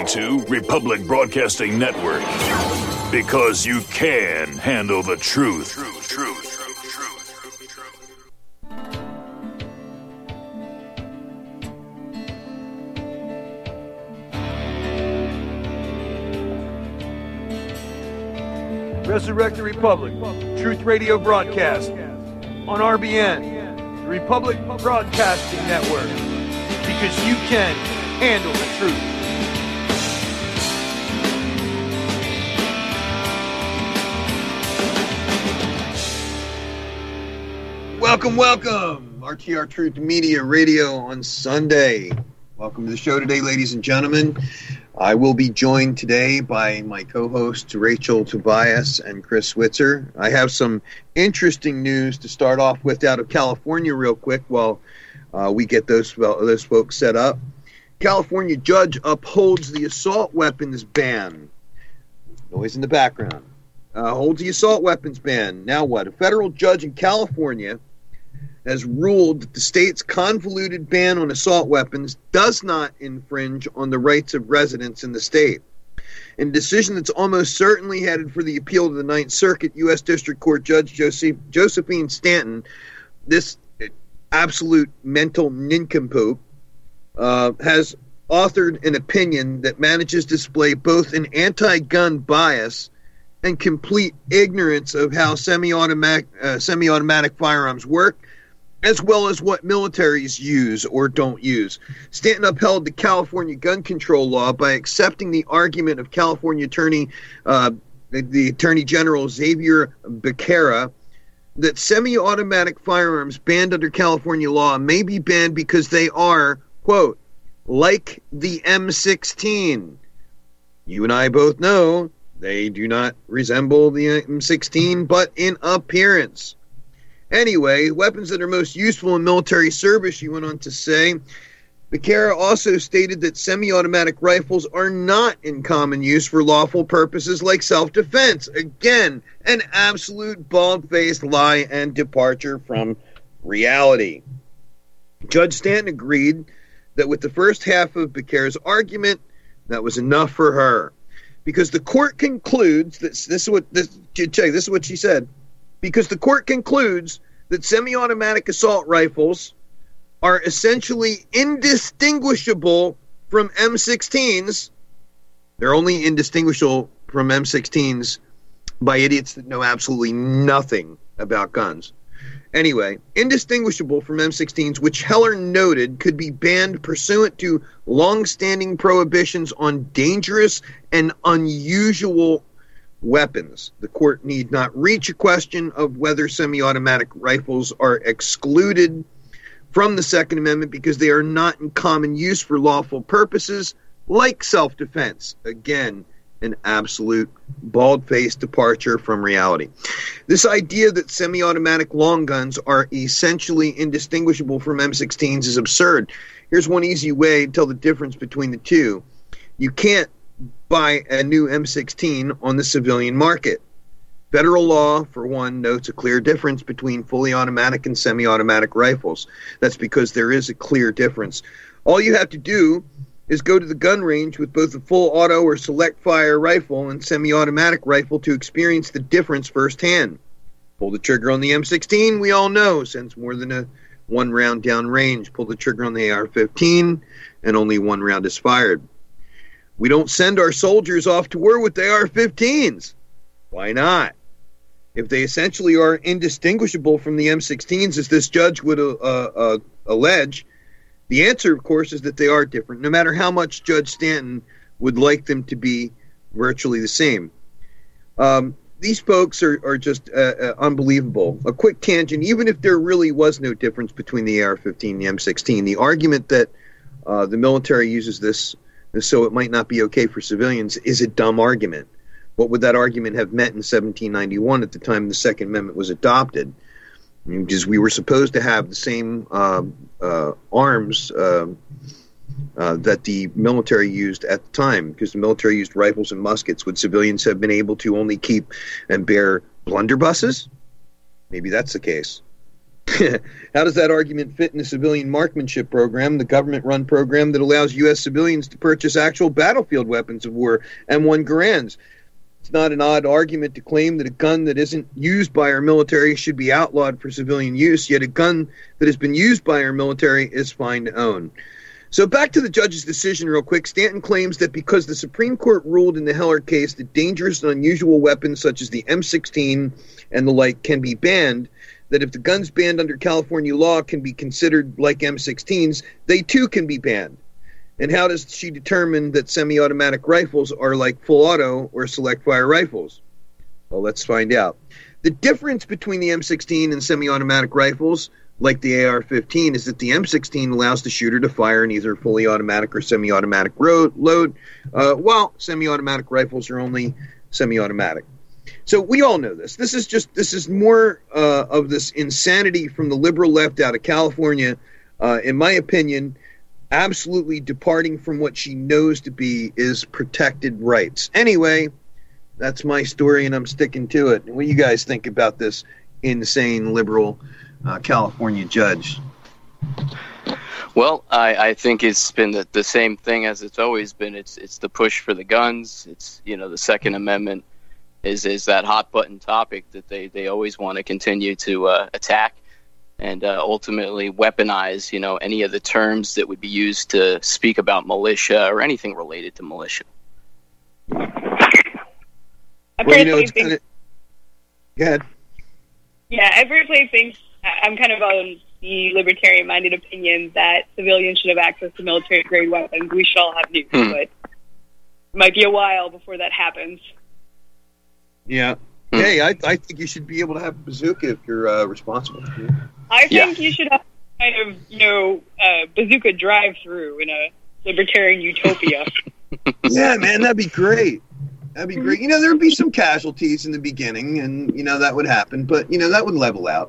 listening to Republic Broadcasting Network. Because you can handle the truth. Resurrect the Republic, Truth Radio broadcast on RBN, the Republic Broadcasting Network, because you can handle the truth. Welcome, RTR Truth Media Radio on Sunday. Welcome to the show today, ladies and gentlemen. I will be joined today by my co-hosts Rachel Tobias and Chris Switzer. I have some interesting news to start off with out of California real quick while we get those folks set up. California judge upholds the assault weapons ban. Noise in the background. Holds the assault weapons ban. Now what? A federal judge in California has ruled that the state's convoluted ban on assault weapons does not infringe on the rights of residents in the state. In a decision that's almost certainly headed for the appeal to the Ninth Circuit, U.S. District Court Judge Josephine Stanton, this absolute mental nincompoop, has authored an opinion that manages to display both an anti-gun bias and complete ignorance of how semi-automatic firearms work, as well as what militaries use or don't use. Stanton upheld the California gun control law by accepting the argument of California Attorney General Xavier Becerra that semi-automatic firearms banned under California law may be banned because they are, quote, like the M16. You and I both know they do not resemble the M16, but in appearance. Anyway, weapons that are most useful in military service, she went on to say. Becerra also stated that semi-automatic rifles are not in common use for lawful purposes like self-defense. Again, an absolute bald-faced lie and departure from reality. Judge Stanton agreed that with the first half of Becerra's argument, that was enough for her. Because the court concludes, this is what she said, because the court concludes that semi-automatic assault rifles are essentially indistinguishable from M16s. They're only indistinguishable from M16s by idiots that know absolutely nothing about guns. Anyway, indistinguishable from M16s, which Heller noted could be banned pursuant to long-standing prohibitions on dangerous and unusual weapons. The court need not reach a question of whether semi-automatic rifles are excluded from the Second Amendment because they are not in common use for lawful purposes like self-defense. Again, an absolute bald-faced departure from reality. This idea that semi-automatic long guns are essentially indistinguishable from M16s is absurd. Here's one easy way to tell the difference between the two. You can't buy a new M16 on the civilian market. Federal law, for one, notes a clear difference between fully automatic and semi-automatic rifles. That's because there is a clear difference. All you have to do is go to the gun range with both a full auto or select fire rifle and semi-automatic rifle to experience the difference firsthand. Pull the trigger on the M16, we all know, sends more than a one round down range. Pull the trigger on the AR-15 and only one round is fired. We don't send our soldiers off to war with AR-15s. Why not? If they essentially are indistinguishable from the M16s, as this judge would allege, the answer, of course, is that they are different, no matter how much Judge Stanton would like them to be virtually the same. These folks are just unbelievable. A quick tangent, even if there really was no difference between the AR-15 and the M16, the argument that the military uses this so it might not be okay for civilians is a dumb argument. What would that argument have meant in 1791 at the time the Second Amendment was adopted? Because we were supposed to have the same arms that the military used at the time, because the military used rifles and muskets. Would civilians have been able to only keep and bear blunderbusses? Maybe that's the case. How does that argument fit in the civilian marksmanship program, the government-run program that allows U.S. civilians to purchase actual battlefield weapons of war, M1 Garands? It's not an odd argument to claim that a gun that isn't used by our military should be outlawed for civilian use, yet a gun that has been used by our military is fine to own. So back to the judge's decision real quick. Stanton claims that because the Supreme Court ruled in the Heller case that dangerous and unusual weapons such as the M16 and the like can be banned, that if the guns banned under California law can be considered like M16s, they too can be banned. And how does she determine that semi-automatic rifles are like full auto or select fire rifles? Well, let's find out. The difference between the M16 and semi-automatic rifles, like the AR-15, is that the M16 allows the shooter to fire in either fully automatic or semi-automatic load, while semi-automatic rifles are only semi-automatic. So we all know this. This is more of this insanity from the liberal left out of California, in my opinion, absolutely departing from what she knows to be is protected rights. Anyway, that's my story, and I'm sticking to it. What do you guys think about this insane liberal California judge? Well, I think it's been the same thing as it's always been. It's the push for the guns. It's, the Second Amendment is that hot button topic that they always want to continue to attack and ultimately weaponize, any of the terms that would be used to speak about militia or anything related to militia. Well, it's kind of... Go ahead. Yeah, I personally think I'm kind of on the libertarian-minded opinion that civilians should have access to military-grade weapons. We should all have nukes, but it might be a while before that happens. Yeah. Hey, I think you should be able to have a bazooka if you're responsible. I think you should have kind of, bazooka drive-through in a libertarian utopia. Yeah, man, that'd be great. That'd be great. There'd be some casualties in the beginning, and, that would happen, but, that would level out.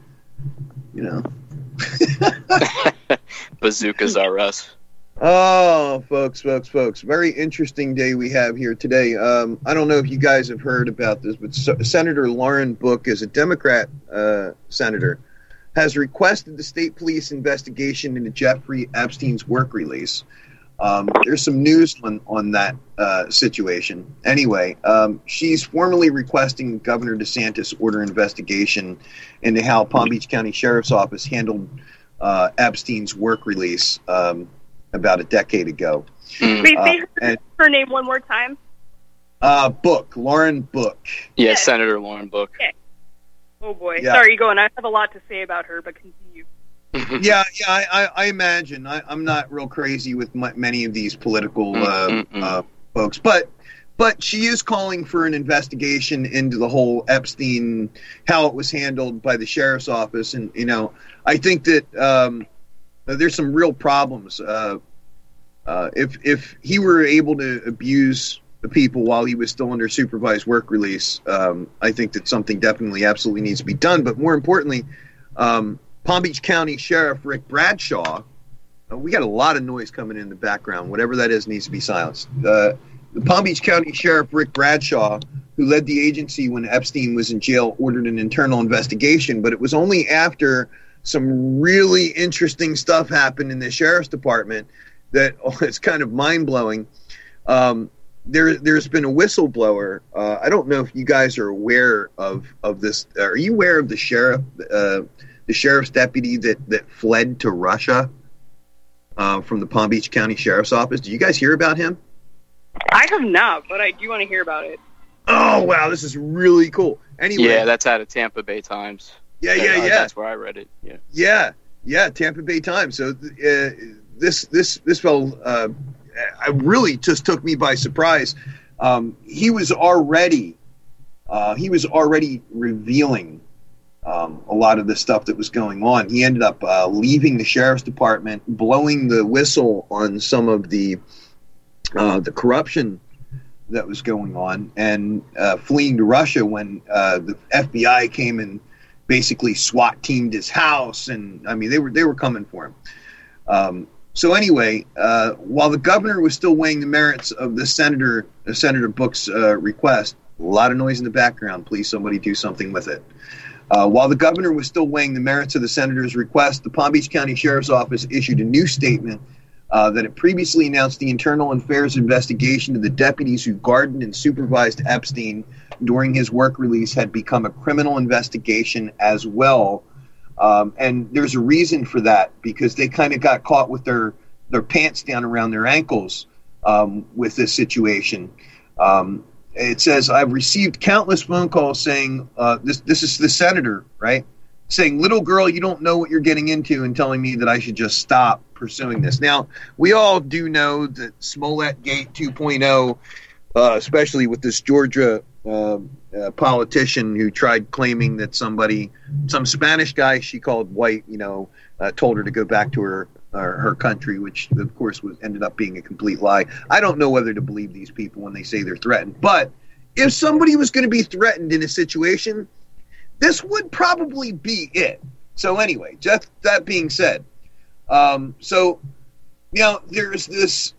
Bazookas are us. Oh, folks. Very interesting day we have here today. I don't know if you guys have heard about this, but Senator Lauren Book, as a Democrat senator, has requested the state police investigation into Jeffrey Epstein's work release. There's some news on that situation. Anyway, she's formally requesting Governor DeSantis order investigation into how Palm Beach County Sheriff's Office handled Epstein's work release about a decade ago. Please say her name one more time. Lauren Book. Yeah, Senator Lauren Book. Okay. Oh boy, yeah. Sorry, go on. I have a lot to say about her, but continue. Yeah, I imagine. I'm not real crazy with many of these political folks, but she is calling for an investigation into the whole Epstein, how it was handled by the sheriff's office, and I think that there's some real problems. If he were able to abuse the people while he was still under supervised work release, I think that something definitely absolutely needs to be done. But more importantly, Palm Beach County Sheriff Rick Bradshaw, we got a lot of noise coming in the background. Whatever that is needs to be silenced. The Palm Beach County Sheriff Rick Bradshaw, who led the agency when Epstein was in jail, ordered an internal investigation, but it was only after some really interesting stuff happened in the sheriff's department that it's kind of mind-blowing. There's been a whistleblower. I don't know if you guys are aware of this. Are you aware of the sheriff's deputy that fled to Russia from the Palm Beach County Sheriff's Office? Did you guys hear about him? I have not, but I do want to hear about it. Oh, wow, this is really cool. Anyway, yeah, that's out of Tampa Bay Times. Yeah. That's where I read it. Yeah, Tampa Bay Times. So this fellow really just took me by surprise. He was already revealing a lot of the stuff that was going on. He ended up leaving the sheriff's department, blowing the whistle on some of the corruption that was going on, and fleeing to Russia when the FBI came and basically SWAT teamed his house, and I mean they were coming for him. So anyway, while the governor was still weighing the merits of the Senator Book's request, a lot of noise in the background. Please, somebody do something with it. While the governor was still weighing the merits of the senator's request, the Palm Beach County Sheriff's Office issued a new statement that it previously announced the internal affairs investigation of the deputies who guarded and supervised Epstein during his work release had become a criminal investigation as well. And there's a reason for that, because they kind of got caught with their pants down around their ankles with this situation. It says, I've received countless phone calls saying, this is the senator, right? Saying, little girl, you don't know what you're getting into, and telling me that I should just stop pursuing this. Now, we all do know that Smollett Gate 2.0, especially with this Georgia politician who tried claiming that some Spanish guy she called white, told her to go back to her country, which of course ended up being a complete lie. I don't know whether to believe these people when they say they're threatened, but if somebody was going to be threatened in a situation, this would probably be it. So anyway, just that being said, so there's this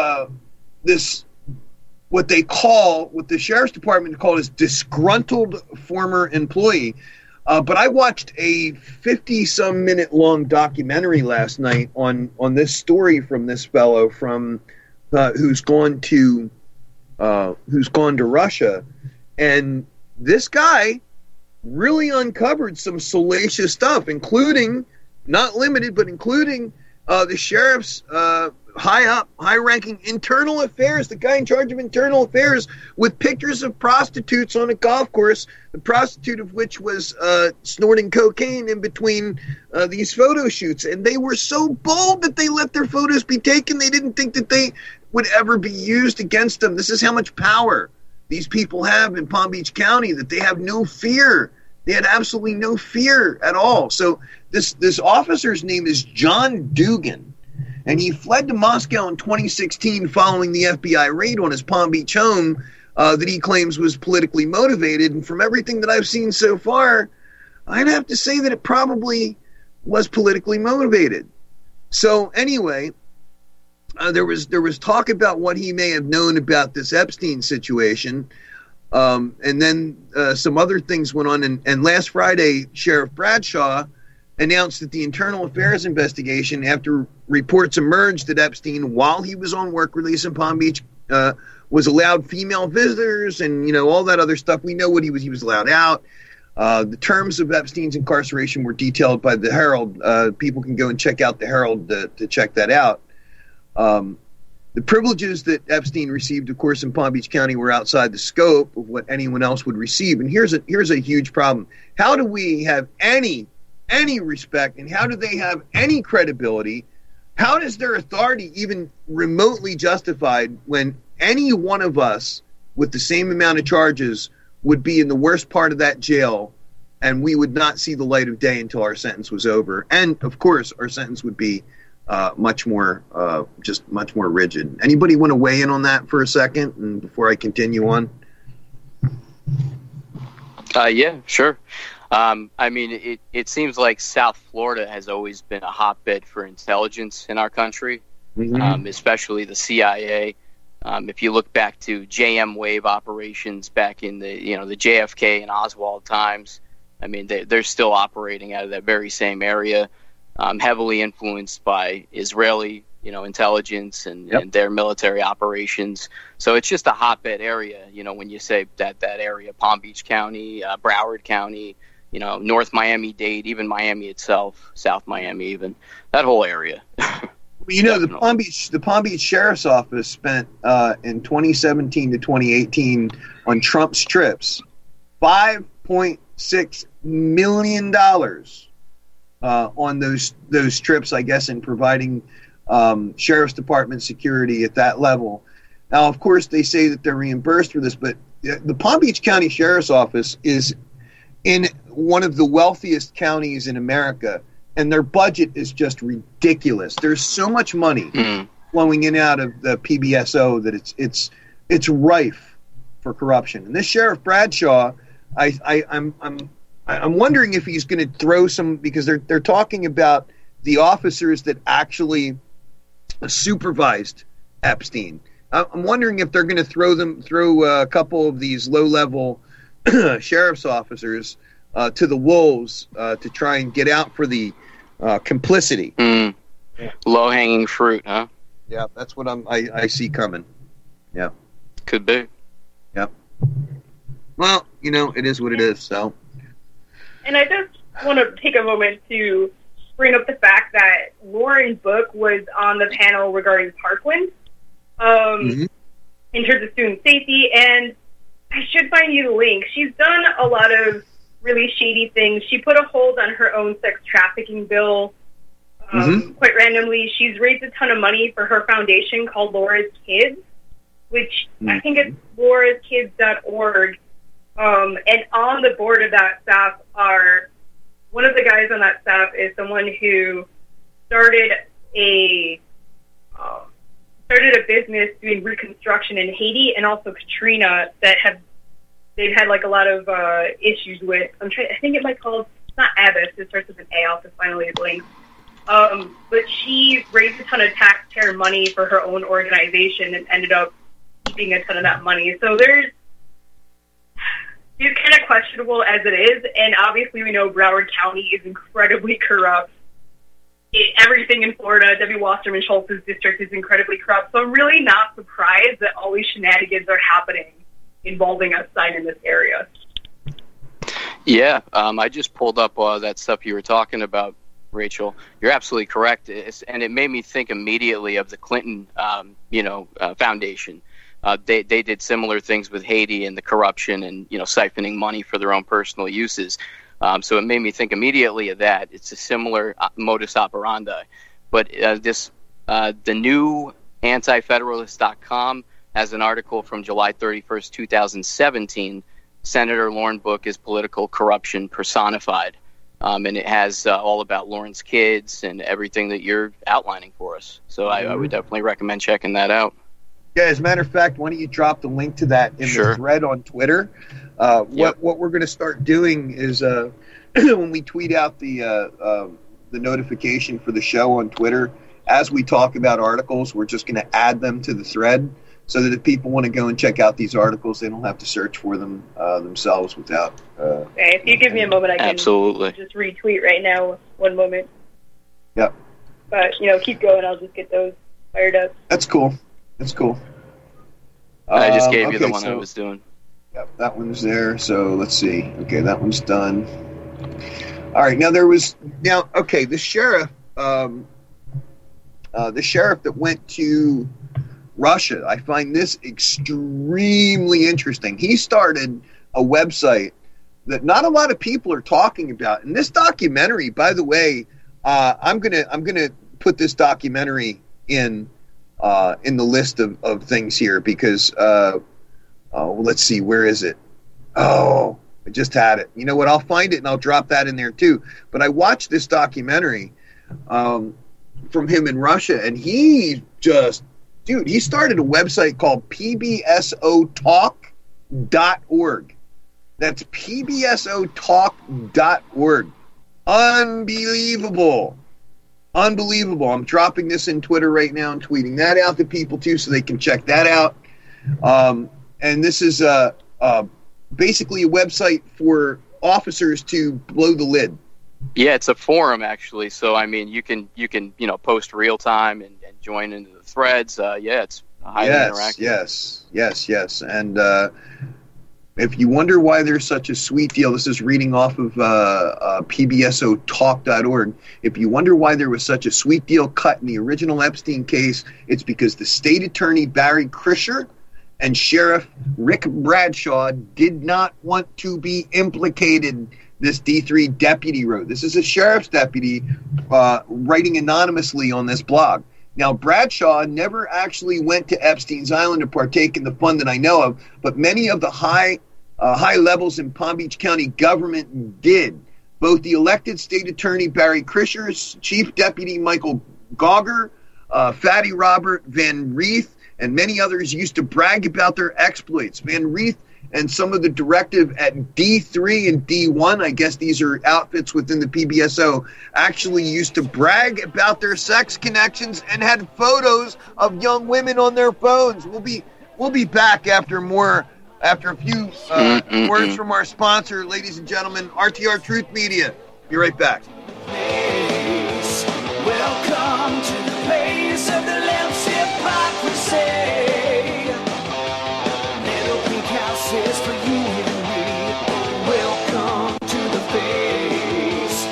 what the sheriff's department called as disgruntled former employee. But I watched a 50-some minute long documentary last night on this story from this fellow from who's gone to Russia, and this guy really uncovered some salacious stuff, including, not limited, but including the sheriff's high-ranking internal affairs, the guy in charge of internal affairs, with pictures of prostitutes on a golf course, the prostitute of which was snorting cocaine in between these photo shoots. And they were so bold that they let their photos be taken. They didn't think that they would ever be used against them. This is how much power these people have in Palm Beach County, that they have no fear. They had absolutely no fear at all. So this officer's name is John Dugan, and he fled to Moscow in 2016 following the FBI raid on his Palm Beach home that he claims was politically motivated. And from everything that I've seen so far, I'd have to say that it probably was politically motivated. So anyway, there was talk about what he may have known about this Epstein situation. And then some other things went on. And last Friday, Sheriff Bradshaw announced that the internal affairs investigation, after reports emerged that Epstein, while he was on work release in Palm Beach, was allowed female visitors and, all that other stuff. We know what he was allowed out. The terms of Epstein's incarceration were detailed by the Herald. People can go and check out the Herald to check that out. The privileges that Epstein received, of course, in Palm Beach County were outside the scope of what anyone else would receive. And here's a huge problem. How do we have any respect, and how do they have any credibility? How is their authority even remotely justified when any one of us with the same amount of charges would be in the worst part of that jail, and we would not see the light of day until our sentence was over? And of course, our sentence would be much more rigid. Anybody want to weigh in on that for a second, and before I continue on? Yeah, sure. It seems like South Florida has always been a hotbed for intelligence in our country, especially the CIA. If you look back to JM Wave operations back in the JFK and Oswald times, they're still operating out of that very same area, heavily influenced by Israeli, intelligence and their military operations. So it's just a hotbed area, when you say that area, Palm Beach County, Broward County, North Miami-Dade, even Miami itself, South Miami even, that whole area. The Palm Beach Sheriff's Office spent in 2017 to 2018 on Trump trips $5.6 million on those trips, I guess, in providing Sheriff's Department security at that level. Now, of course, they say that they're reimbursed for this, but the Palm Beach County Sheriff's Office is in one of the wealthiest counties in America, and their budget is just ridiculous. There's so much money flowing in and out of the PBSO that it's rife for corruption. And this Sheriff Bradshaw, I'm wondering if he's going to throw some, because they're talking about the officers that actually supervised Epstein. I'm wondering if they're going to throw a couple of these low-level sheriff's officers to the wolves to try and get out for the complicity. Low-hanging fruit, huh? Yeah, that's what I see coming. Yeah. Could be. Yep. Well, it is what it is, so. And I just want to take a moment to bring up the fact that Lauren Book was on the panel regarding Parkland in terms of student safety, and I should find you the link. She's done a lot of really shady things. She put a hold on her own sex trafficking bill quite randomly. She's raised a ton of money for her foundation called Laura's Kids, which I think it's lauraskids.org. And on the board of that staff one of the guys on that staff is someone who started a business doing reconstruction in Haiti and also Katrina that they've had like a lot of issues with. I think it might called, it's not Abbott, it starts with an A, I'll just finally link. But she raised a ton of taxpayer money for her own organization and ended up keeping a ton of that money. So it's kind of questionable as it is, and obviously we know Broward County is incredibly corrupt. Everything in Florida, Debbie Wasserman Schultz's district is incredibly corrupt, so I'm really not surprised that all these shenanigans are happening involving Epstein in this area. Yeah, I just pulled up that stuff you were talking about, Rachel. You're absolutely correct, and it made me think immediately of the Clinton, foundation. They did similar things with Haiti and the corruption and siphoning money for their own personal uses. So it made me think immediately of that. It's a similar modus operandi. But the new antifederalist.com has an article from July 31st, 2017. Senator Lauren Book is political corruption personified. And it has all about Lauren's Kids and everything that you're outlining for us. So I would definitely recommend checking that out. Yeah, as a matter of fact, why don't you drop the link to that in the thread on Twitter? What we're going to start doing is when we tweet out the notification for the show on Twitter, as we talk about articles, we're just going to add them to the thread so that if people want to go and check out these articles, they don't have to search for them themselves without... okay, if you give me a moment, I can just retweet right now. One moment. Yep. But, keep going. I'll just get those fired up. That's cool. That's cool. I just gave you the one I was doing. Yep, that one's there. So let's see. Okay, that one's done. All right. The sheriff, that went to Russia, I find this extremely interesting. He started a website that not a lot of people are talking about. And this documentary, by the way, I'm gonna put this documentary in the list of things here because let's see, where is it? Oh, I just had it. You know what? I'll find it and I'll drop that in there too. But I watched this documentary from him in Russia, and he started a website called pbsotalk.org. That's pbsotalk.org. Unbelievable. I'm dropping this in Twitter right now and tweeting that out to people too so they can check that out. And this is basically a website for officers to blow the lid. Yeah, it's a forum actually. So I mean, you can post real time and join into the threads. It's highly interactive. Yes. And if you wonder why there's such a sweet deal, this is reading off of pbsotalk.org. If you wonder why there was such a sweet deal cut in the original Epstein case, it's because the state attorney Barry Krischer and Sheriff Rick Bradshaw did not want to be implicated, this D3 deputy wrote. This is a sheriff's deputy writing anonymously on this blog. Now, Bradshaw never actually went to Epstein's Island to partake in the fun that I know of, but many of the high levels in Palm Beach County government did. Both the elected state attorney Barry Krischer's chief deputy Michael Gauger, Fatty Robert Van Reeth, and many others used to brag about their exploits. Van Reeth and some of the directive at D3 and D1, I guess these are outfits within the PBSO, actually used to brag about their sex connections and had photos of young women on their phones. We'll be back after more After a few words from our sponsor, ladies and gentlemen, RTR Truth Media. Be right back. Welcome to the place of the lamb's hypocrisy. Little pink houses for you and me. Welcome to the face.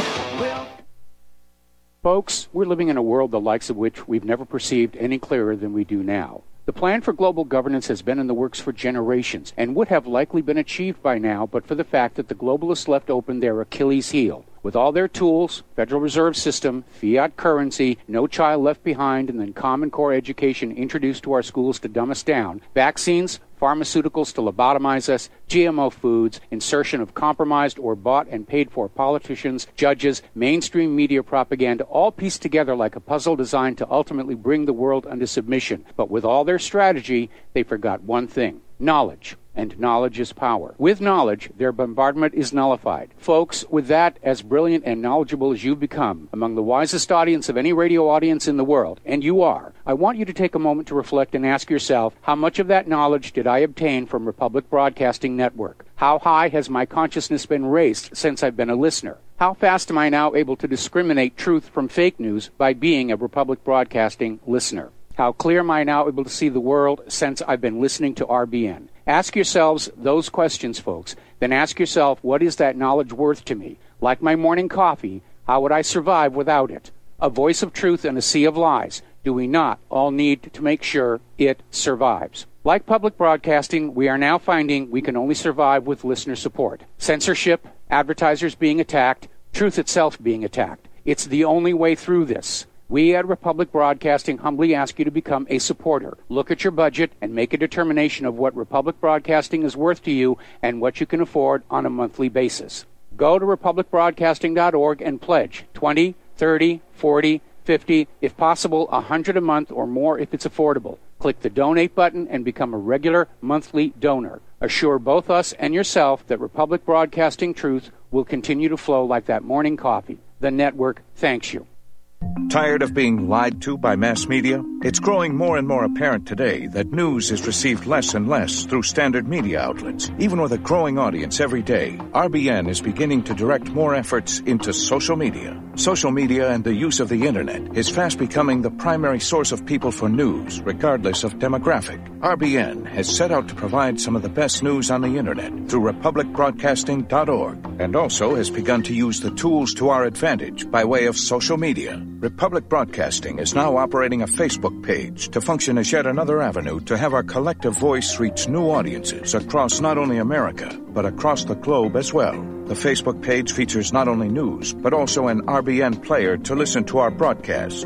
Folks, we're living in a world the likes of which we've never perceived any clearer than we do now. The plan for global governance has been in the works for generations and would have likely been achieved by now but for the fact that the globalists left open their Achilles heel. With all their tools, Federal Reserve System, fiat currency, no child left behind, and then Common Core education introduced to our schools to dumb us down, vaccines, pharmaceuticals to lobotomize us, GMO foods, insertion of compromised or bought and paid for politicians, judges, mainstream media propaganda, all pieced together like a puzzle designed to ultimately bring the world under submission. But with all their strategy, they forgot one thing: knowledge. And knowledge is power. With knowledge, their bombardment is nullified. Folks, with that, as brilliant and knowledgeable as you've become, among the wisest audience of any radio audience in the world, and you are, I want you to take a moment to reflect and ask yourself, how much of that knowledge did I obtain from Republic Broadcasting Network? How high has my consciousness been raised since I've been a listener? How fast am I now able to discriminate truth from fake news by being a Republic Broadcasting listener? How clear am I now able to see the world since I've been listening to RBN? Ask yourselves those questions, folks. Then ask yourself, what is that knowledge worth to me? Like my morning coffee, how would I survive without it? A voice of truth in a sea of lies. Do we not all need to make sure it survives? Like public broadcasting, we are now finding we can only survive with listener support. Censorship, advertisers being attacked, truth itself being attacked. It's the only way through this. We at Republic Broadcasting humbly ask you to become a supporter. Look at your budget and make a determination of what Republic Broadcasting is worth to you and what you can afford on a monthly basis. Go to republicbroadcasting.org and pledge $20, $30, $40, $50, if possible, $100 a month or more if it's affordable. Click the donate button and become a regular monthly donor. Assure both us and yourself that Republic Broadcasting truth will continue to flow like that morning coffee. The network thanks you. Tired of being lied to by mass media? It's growing more and more apparent today that news is received less and less through standard media outlets. Even with a growing audience every day, RBN is beginning to direct more efforts into social media. Social media and the use of the internet is fast becoming the primary source of people for news, regardless of demographic. RBN has set out to provide some of the best news on the internet through republicbroadcasting.org and also has begun to use the tools to our advantage by way of social media. Republic Broadcasting is now operating a Facebook page to function as yet another avenue to have our collective voice reach new audiences across not only America, but across the globe as well. The Facebook page features not only news, but also an RBN player to listen to our broadcast.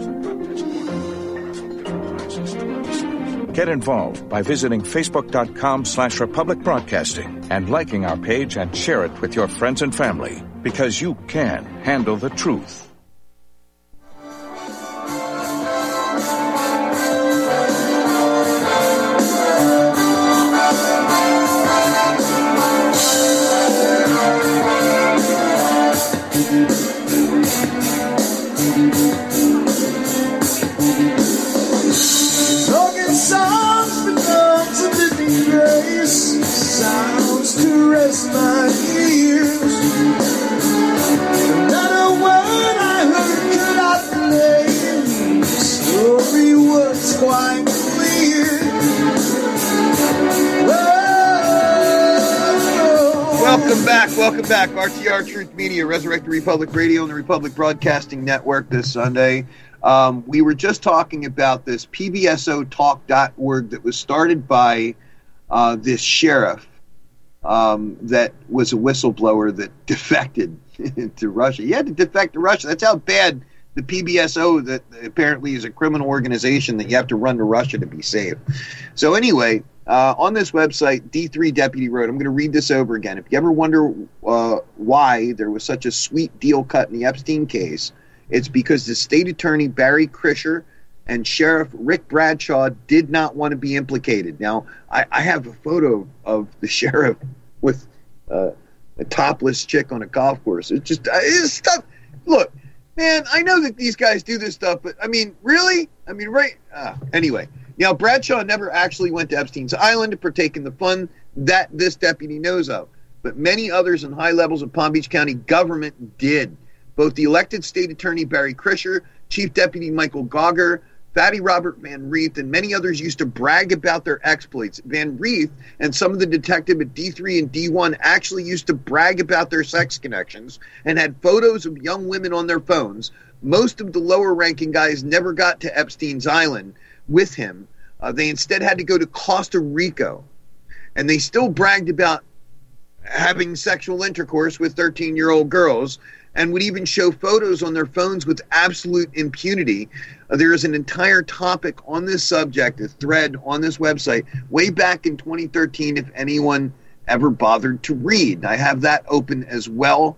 Get involved by visiting facebook.com/Republic Broadcasting and liking our page and share it with your friends and family, because you can handle the truth. Welcome back. RTR Truth Media, Resurrected Republic Radio and the Republic Broadcasting Network this Sunday. We were just talking about this PBSOtalk.org that was started by this sheriff that was a whistleblower that defected to Russia. He had to defect to Russia. That's how bad the PBSO, that apparently is a criminal organization that you have to run to Russia to be safe. So anyway, on this website, D3 Deputy wrote, I'm going to read this over again. If you ever wonder why there was such a sweet deal cut in the Epstein case, it's because the state attorney, Barry Krischer, and Sheriff Rick Bradshaw did not want to be implicated. Now, I have a photo of the sheriff with a topless chick on a golf course. It's just it's stuff. Look, man, I know that these guys do this stuff, but I mean, really? I mean, right? Anyway. Now, Bradshaw never actually went to Epstein's Island to partake in the fun that this deputy knows of, but many others in high levels of Palm Beach County government did. Both the elected state attorney Barry Krischer, Chief Deputy Michael Gauger, Fatty Robert Van Reeth, and many others used to brag about their exploits. Van Reeth and some of the detectives at D3 and D1 actually used to brag about their sex connections and had photos of young women on their phones. Most of the lower-ranking guys never got to Epstein's Island with him. They instead had to go to Costa Rica, and they still bragged about having sexual intercourse with 13-year-old girls and would even show photos on their phones with absolute impunity. There is an entire topic on this subject, a thread on this website, way back in 2013, if anyone ever bothered to read. I have that open as well,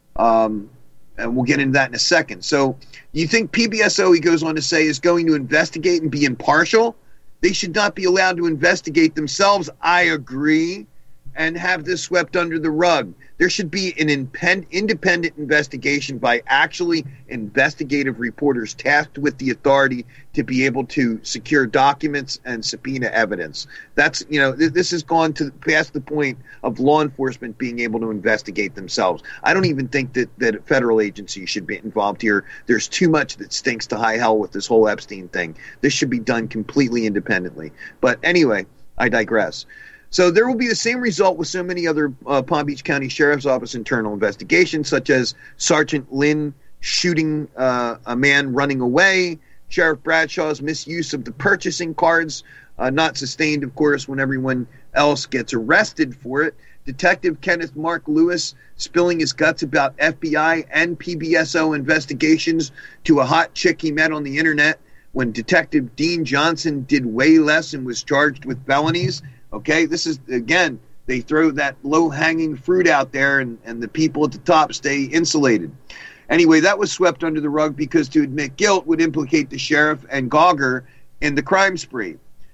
and we'll get into that in a second. So you think PBSO, he goes on to say, is going to investigate and be impartial? They should not be allowed to investigate themselves, I agree, and have this swept under the rug. There should be an independent investigation by actually investigative reporters tasked with the authority to be able to secure documents and subpoena evidence. That's, this has gone past the point of law enforcement being able to investigate themselves. I don't even think that a federal agency should be involved here. There's too much that stinks to high hell with this whole Epstein thing. This should be done completely independently. But anyway, I digress. So there will be the same result with so many other Palm Beach County Sheriff's Office internal investigations, such as Sergeant Lynn shooting a man running away, Sheriff Bradshaw's misuse of the purchasing cards, not sustained, of course, when everyone else gets arrested for it, Detective Kenneth Mark Lewis spilling his guts about FBI and PBSO investigations to a hot chick he met on the internet when Detective Dean Johnson did way less and was charged with felonies. Okay, this is, again, they throw that low-hanging fruit out there and the people at the top stay insulated. Anyway, that was swept under the rug because to admit guilt would implicate the sheriff and Gauger in the crime spree.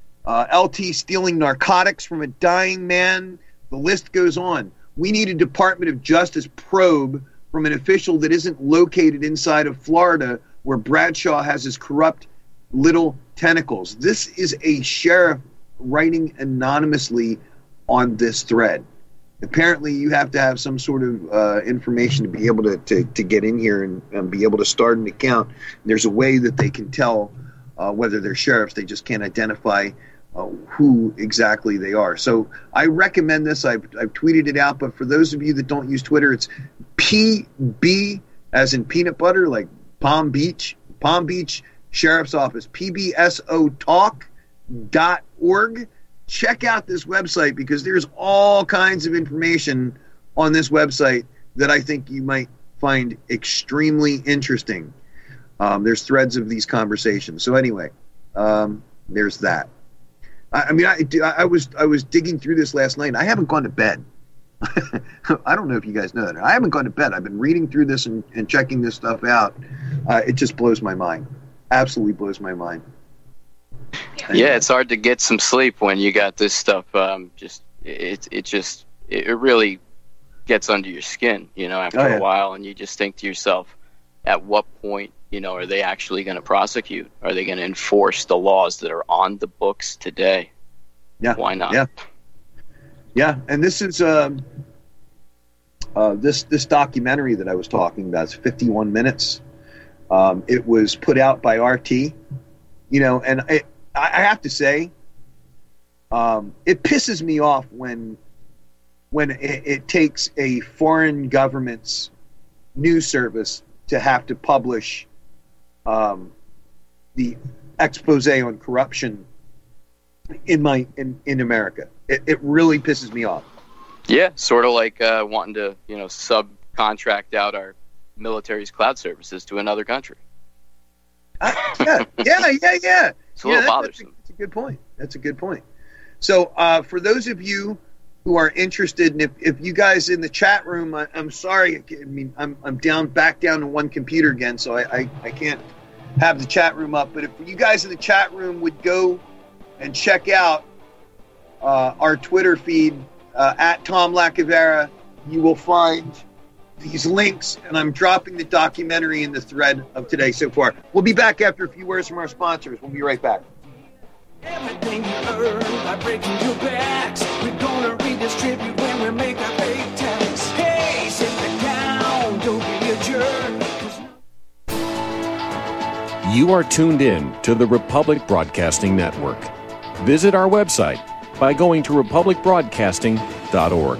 LT stealing narcotics from a dying man. The list goes on. We need a Department of Justice probe from an official that isn't located inside of Florida where Bradshaw has his corrupt little tentacles. This is a sheriff writing anonymously on this thread. Apparently you have to have some sort of information to be able to get in here and be able to start an account. There's a way that they can tell whether they're sheriffs. They just can't identify who exactly they are. So I recommend this. I've tweeted it out, but for those of you that don't use Twitter, it's PB as in peanut butter, like Palm Beach Sheriff's Office, pbsotalk.org. Check out this website because there's all kinds of information on this website that I think you might find extremely interesting. There's threads of these conversations. So anyway, there's that. I was digging through this last night. I haven't gone to bed. I don't know if you guys know that. I haven't gone to bed. I've been reading through this and checking this stuff out. It just blows my mind. Absolutely blows my mind. Yeah, it's hard to get some sleep when you got this stuff. It really gets under your skin, after a while, and you just think to yourself, at what point, are they actually going to prosecute? Are they going to enforce the laws that are on the books today? Yeah. Why not? Yeah. And this is this documentary that I was talking about. It's 51 minutes. It was put out by RT, and I have to say, it pisses me off when it takes a foreign government's news service to have to publish the expose on corruption in America. It really pisses me off. Yeah, sort of like wanting to subcontract out our military's cloud services to another country. Yeah. It's a little bothersome. That's a good point. So for those of you who are interested, and if you guys in the chat room, I'm sorry, I'm back down to one computer again, so I can't have the chat room up. But if you guys in the chat room would go and check out our Twitter feed at Tom Lacavera, you will find these links, and I'm dropping the documentary in the thread of today so far. We'll be back after a few words from our sponsors. We'll be right back. Everything you earn by breaking your backs, we're gonna redistribute when we make our pay tax. Hey, sit back down, don't be a jerk. You are tuned in to the Republic Broadcasting Network. Visit our website by going to republicbroadcasting.org.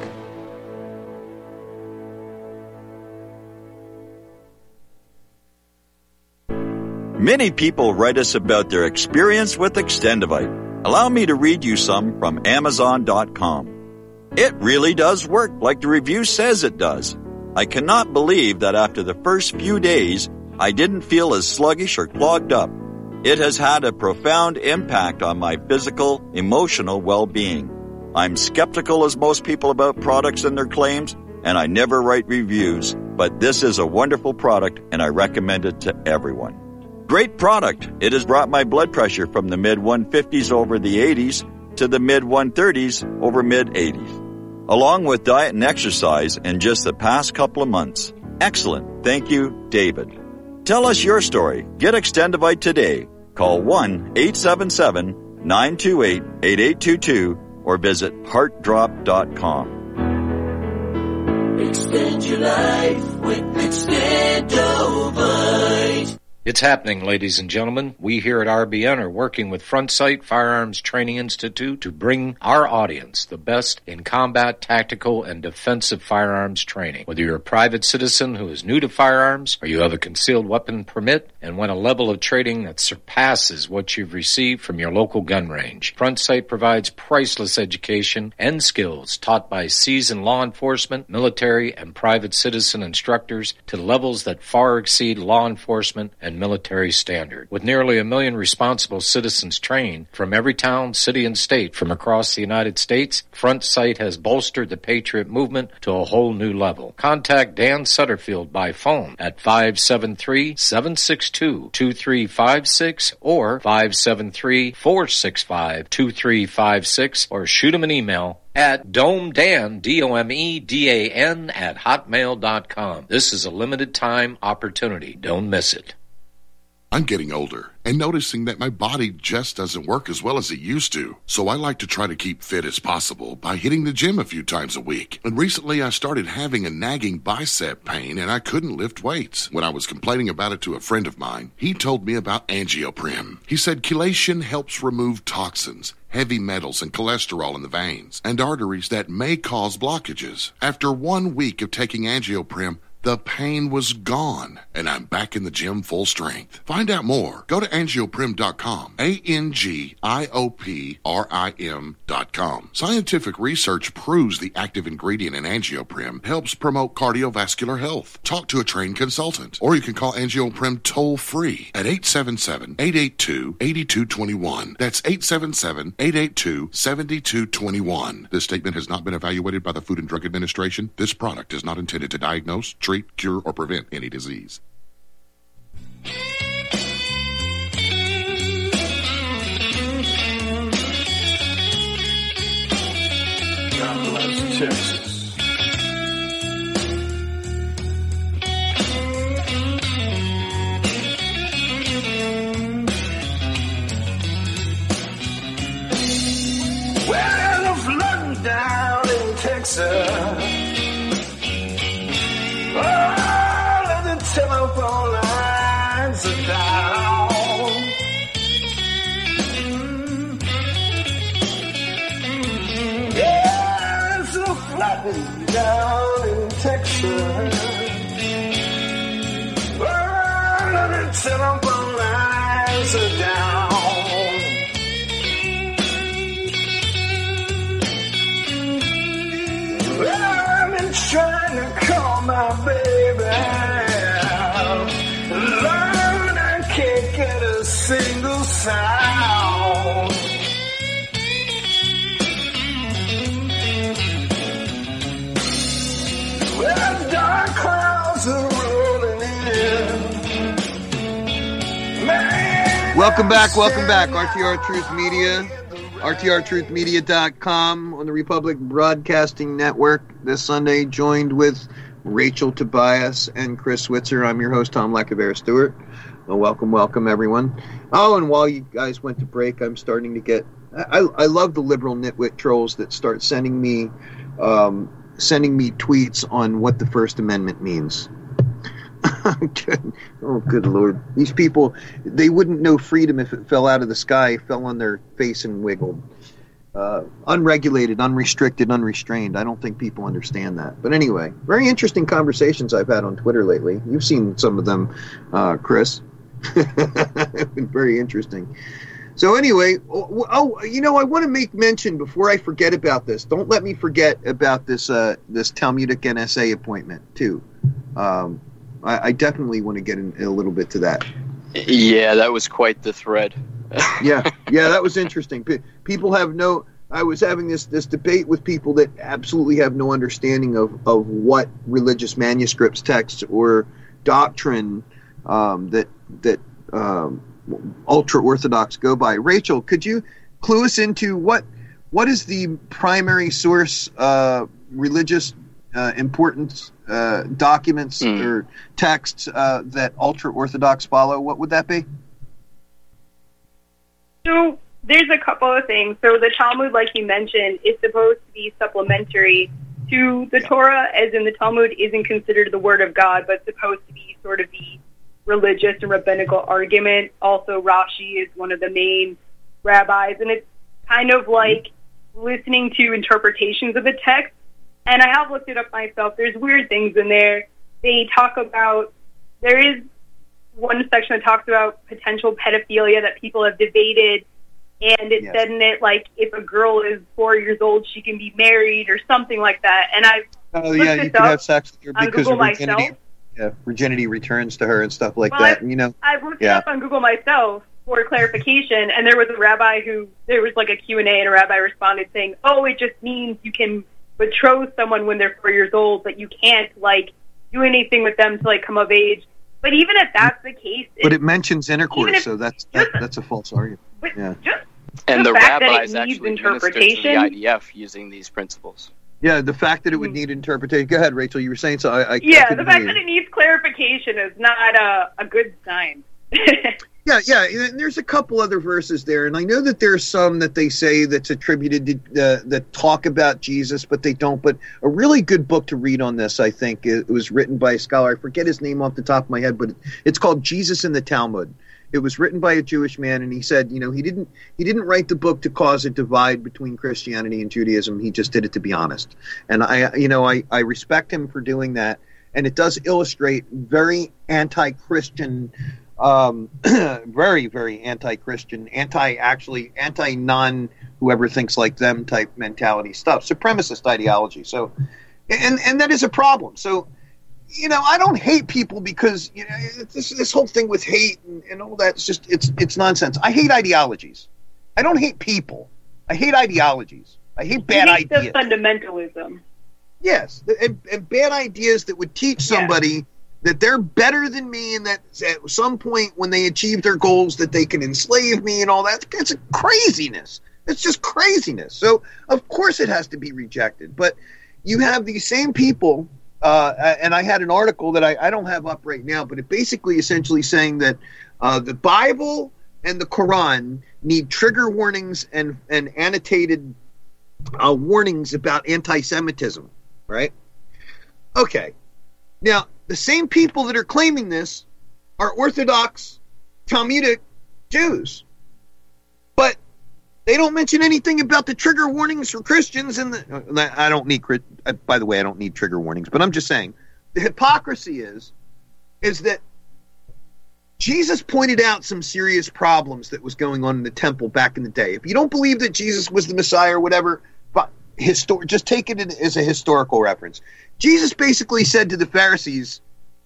Many people write us about their experience with Extendivite. Allow me to read you some from Amazon.com. It really does work like the review says it does. I cannot believe that after the first few days, I didn't feel as sluggish or clogged up. It has had a profound impact on my physical, emotional well-being. I'm skeptical as most people about products and their claims, and I never write reviews, but this is a wonderful product and I recommend it to everyone. Great product. It has brought my blood pressure from the mid-150s over the 80s to the mid-130s over mid-80s, along with diet and exercise in just the past couple of months. Excellent. Thank you, David. Tell us your story. Get Extendivite today. Call 1-877-928-8822 or visit heartdrop.com. Extend your life with Extendivite. It's happening, ladies and gentlemen. We here at RBN are working with Front Sight Firearms Training Institute to bring our audience the best in combat, tactical, and defensive firearms training. Whether you're a private citizen who is new to firearms or you have a concealed weapon permit and want a level of training that surpasses what you've received from your local gun range, Front Sight provides priceless education and skills taught by seasoned law enforcement, military, and private citizen instructors to levels that far exceed law enforcement and military standard. With nearly 1 million responsible citizens trained from every town, city, and state from across the United States, Front Sight has bolstered the Patriot movement to a whole new level. Contact Dan Sutterfield by phone at 573-762-2356 or 573-465-2356 or shoot him an email at domedan, DOMEDAN, at hotmail.com. This is a limited time opportunity. Don't miss it. I'm getting older and noticing that my body just doesn't work as well as it used to. So I like to try to keep fit as possible by hitting the gym a few times a week. And recently I started having a nagging bicep pain and I couldn't lift weights. When I was complaining about it to a friend of mine, he told me about Angioprim. He said chelation helps remove toxins, heavy metals, and cholesterol in the veins and arteries that may cause blockages. After 1 week of taking Angioprim, the pain was gone, and I'm back in the gym full strength. Find out more. Go to angioprim.com, ANGIOPRIM.com. Scientific research proves the active ingredient in Angioprim helps promote cardiovascular health. Talk to a trained consultant, or you can call Angioprim toll-free at 877-882-8221. That's 877-882-7221. This statement has not been evaluated by the Food and Drug Administration. This product is not intended to diagnose, treat, cure, or prevent any disease. Dallas, Texas. Well, I'm flooding down in Texas. All of the telephone lines are down. Yeah, it's a flooding down in Texas. All of the telephone lines are down. Well, I've been trying to call my baby. Lord, I can't get a single sound. Well, dark clouds are rolling in. Man, Welcome back. RTR Truth Media, RTRTruthMedia.com on the Republic Broadcasting Network. This Sunday, joined with Rachel Tobias and Chris Switzer. I'm your host, Tom Lacavera Stewart. Well, welcome, everyone. Oh, and while you guys went to break, I'm starting to get... I love the liberal nitwit trolls that start sending me tweets on what the First Amendment means. Oh, good Lord. These people, they wouldn't know freedom if it fell out of the sky, fell on their face and wiggled. Unregulated, unrestricted, unrestrained. I don't think people understand that. But anyway, very interesting conversations I've had on Twitter lately. You've seen some of them, Chris. Been very interesting. So anyway, I want to make mention before I forget about this. Don't let me forget about this Talmudic NSA appointment too. I definitely want to get in a little bit to that. Yeah, that was quite the thread. yeah, that was interesting. People have no. I was having this debate with people that absolutely have no understanding of what religious manuscripts, texts, or doctrine that ultra-Orthodox go by. Rachel, could you clue us into what is the primary source religious importance documents or texts that ultra-Orthodox follow? What would that be? So there's a couple of things. So the Talmud, like you mentioned, is supposed to be supplementary to the Torah, as in the Talmud isn't considered the Word of God, but supposed to be sort of the religious and rabbinical argument. Also, Rashi is one of the main rabbis, and it's kind of like listening to interpretations of the text. And I have looked it up myself. There's weird things in there. They talk about, there is one section that talks about potential pedophilia that people have debated, and it said in it, like, if a girl is 4 years old, she can be married or something like that. And I've you can have sex with her because of virginity. Yeah, virginity returns to her and stuff like that. I've looked it up on Google myself for clarification, and there was a rabbi there was like a Q&A, and a rabbi responded saying, it just means you can betroth someone when they're 4 years old, but you can't, like, do anything with them to, like, come of age. But even if that's the case... But it mentions intercourse, so that's a false argument. And the rabbis actually ministered to the IDF using these principles. Yeah, the fact that it would need interpretation... Go ahead, Rachel, you were saying so. The fact that it needs clarification is not a good sign. Yeah, and there's a couple other verses there, and I know that there's some that they say that's attributed to that talk about Jesus, but they don't. But a really good book to read on this, I think, it was written by a scholar. I forget his name off the top of my head, but it's called Jesus in the Talmud. It was written by a Jewish man, and he said, he didn't write the book to cause a divide between Christianity and Judaism. He just did it to be honest, and I respect him for doing that, and it does illustrate very anti-Christian. Very, very anti-Christian, anti-non whoever thinks like them type mentality stuff, supremacist ideology. So, and that is a problem. So, I don't hate people because this whole thing with hate and all that. It's just it's nonsense. I hate ideologies. I don't hate people. I hate ideologies. I hate bad ideas. The fundamentalism. Yes, and bad ideas that would teach somebody that they're better than me, and that at some point when they achieve their goals that they can enslave me and all that. It's a craziness. It's just craziness. So, of course it has to be rejected. But you have these same people, and I had an article that I don't have up right now, but it basically essentially saying that the Bible and the Quran need trigger warnings and annotated warnings about anti-Semitism, right? Okay. Now, the same people that are claiming this are Orthodox Talmudic Jews. But they don't mention anything about the trigger warnings for Christians. I don't need, by the way, I don't need trigger warnings, but I'm just saying the hypocrisy is that Jesus pointed out some serious problems that was going on in the temple back in the day. If you don't believe that Jesus was the Messiah or whatever, but just take it as a historical reference. Jesus basically said to the Pharisees,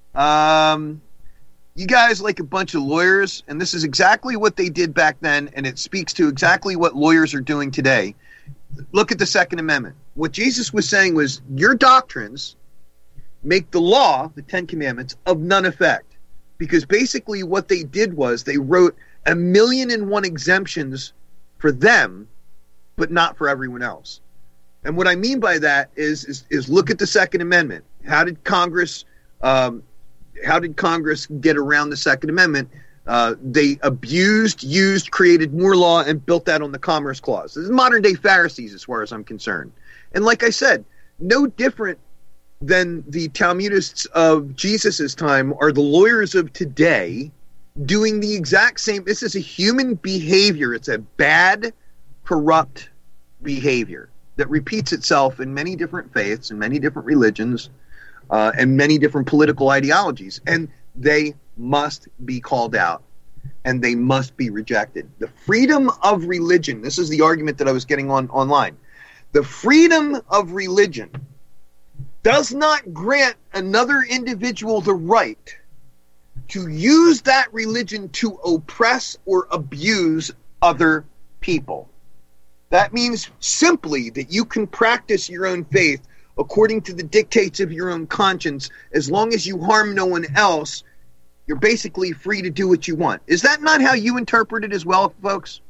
you guys like a bunch of lawyers, and this is exactly what they did back then, and it speaks to exactly what lawyers are doing today. Look at the Second Amendment. What Jesus was saying was, your doctrines make the law, the Ten Commandments, of none effect. Because basically what they did was they wrote 1,000,001 exemptions for them, but not for everyone else. And what I mean by that is look at the Second Amendment. How did Congress get around the Second Amendment? They abused, used, created more law, and built that on the Commerce Clause. This is modern-day Pharisees as far as I'm concerned. And like I said, no different than the Talmudists of Jesus' time are the lawyers of today doing the exact same. This is a human behavior. It's a bad, corrupt behavior that repeats itself in many different faiths and many different religions and many different political ideologies. And they must be called out and they must be rejected. The freedom of religion, this is the argument that I was getting online. The freedom of religion does not grant another individual the right to use that religion to oppress or abuse other people. That means simply that you can practice your own faith according to the dictates of your own conscience. As long as you harm no one else, you're basically free to do what you want. Is that not how you interpret it as well, folks?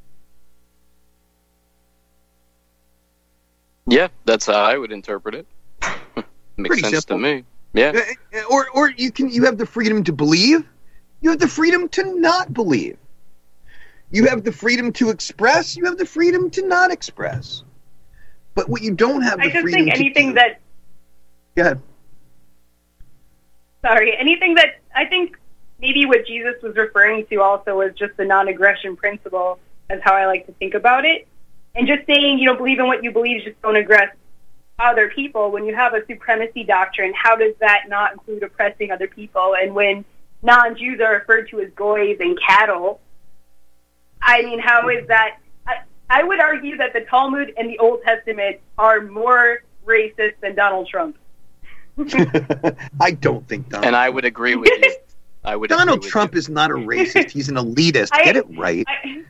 Yeah, that's how I would interpret it. Makes Pretty sense simple to me. Yeah. Or you have the freedom to believe. You have the freedom to not believe. You have the freedom to express. You have the freedom to not express. But what you don't have the freedom to do... I just think anything that... Go ahead. Sorry, anything that... I think maybe what Jesus was referring to also was just the non-aggression principle, as how I like to think about it. And just saying you don't believe in what you believe, just don't aggress other people. When you have a supremacy doctrine, how does that not include oppressing other people? And when non-Jews are referred to as goys and cattle, I mean, how is that? I would argue that the Talmud and the Old Testament are more racist than Donald Trump. I don't think Donald. And I would agree with you. Donald Trump is not a racist. He's an elitist. Get it right.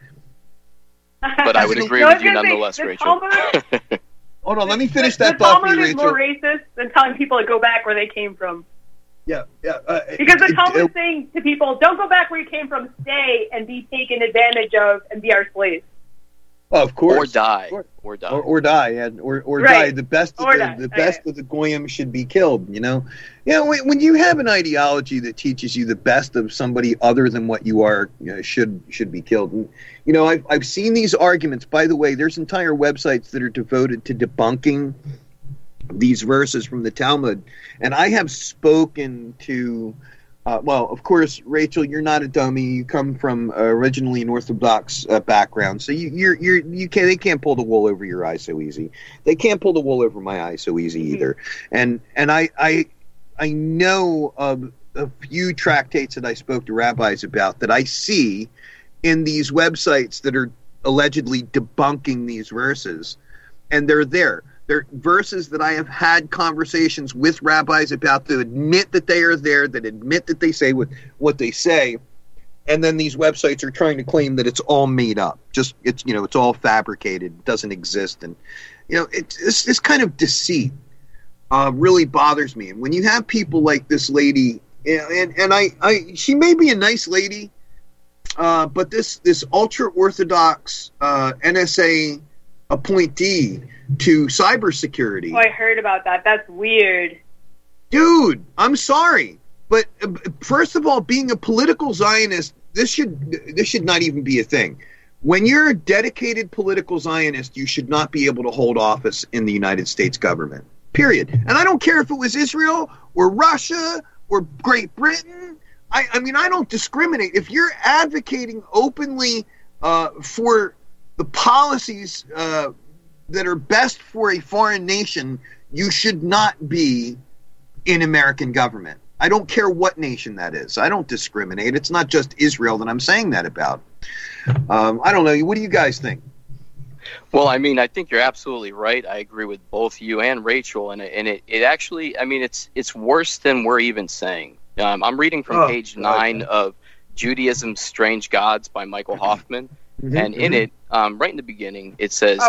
But I would agree with you nonetheless, Rachel. Hold on, let me finish that the thought for you, Talmud is Rachel. more racist than telling people to go back where they came from. Yeah. Because the Talmud is saying to people, don't go back where you came from, stay and be taken advantage of and be our slaves. Oh, of course. Or die. Or die. Or Right. die. The best of Or the die. best of the goyim should be killed, you know? When you have an ideology that teaches you the best of somebody other than what you are, should be killed. And, I've seen these arguments. By the way, there's entire websites that are devoted to debunking these verses from the Talmud. And I have spoken to of course, Rachel, you're not a dummy. You come from originally an Orthodox background, so they can't pull the wool over your eyes so easy. They can't pull the wool over my eyes so easy either. And I know of a few tractates that I spoke to rabbis about that I see in these websites that are allegedly debunking these verses, and they're there. They're verses that I have had conversations with rabbis about that admit that they are there, that admit that they say what they say, and then these websites are trying to claim that it's all made up. It's all fabricated, it doesn't exist, and it's this kind of deceit really bothers me. And when you have people like this lady, and she may be a nice lady, but this ultra orthodox NSA appointee to cybersecurity. Oh, I heard about that. That's weird. Dude, I'm sorry. But first of all, being a political Zionist, this should not even be a thing. When you're a dedicated political Zionist, you should not be able to hold office in the United States government. Period. And I don't care if it was Israel or Russia or Great Britain. I mean, I don't discriminate. If you're advocating openly for the policies that are best for a foreign nation, you should not be in American government. I don't care what nation that is. I don't discriminate. It's not just Israel that I'm saying that about. I don't know. What do you guys think? Well, I mean, I think you're absolutely right. I agree with both you and Rachel, and it actually, I mean, it's worse than we're even saying. I'm reading from page 9 of Judaism's Strange Gods by Michael Hoffman. And in it, right in the beginning, it says,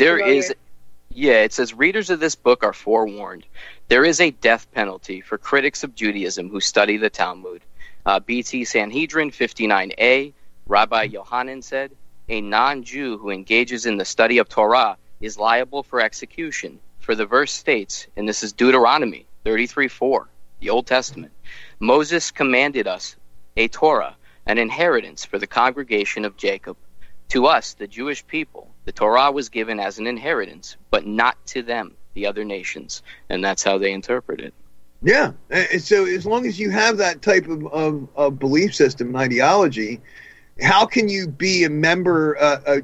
it says, readers of this book are forewarned. There is a death penalty for critics of Judaism who study the Talmud. BT Sanhedrin 59a, Rabbi Yohanan said, a non-Jew who engages in the study of Torah is liable for execution. For the verse states, and this is Deuteronomy 33:4, the Old Testament, Moses commanded us a Torah, an inheritance for the congregation of Jacob. To us, the Jewish people, the Torah was given as an inheritance, but not to them, the other nations. And that's how they interpret it. Yeah. So as long as you have that type of belief system and ideology, how can you be a member, a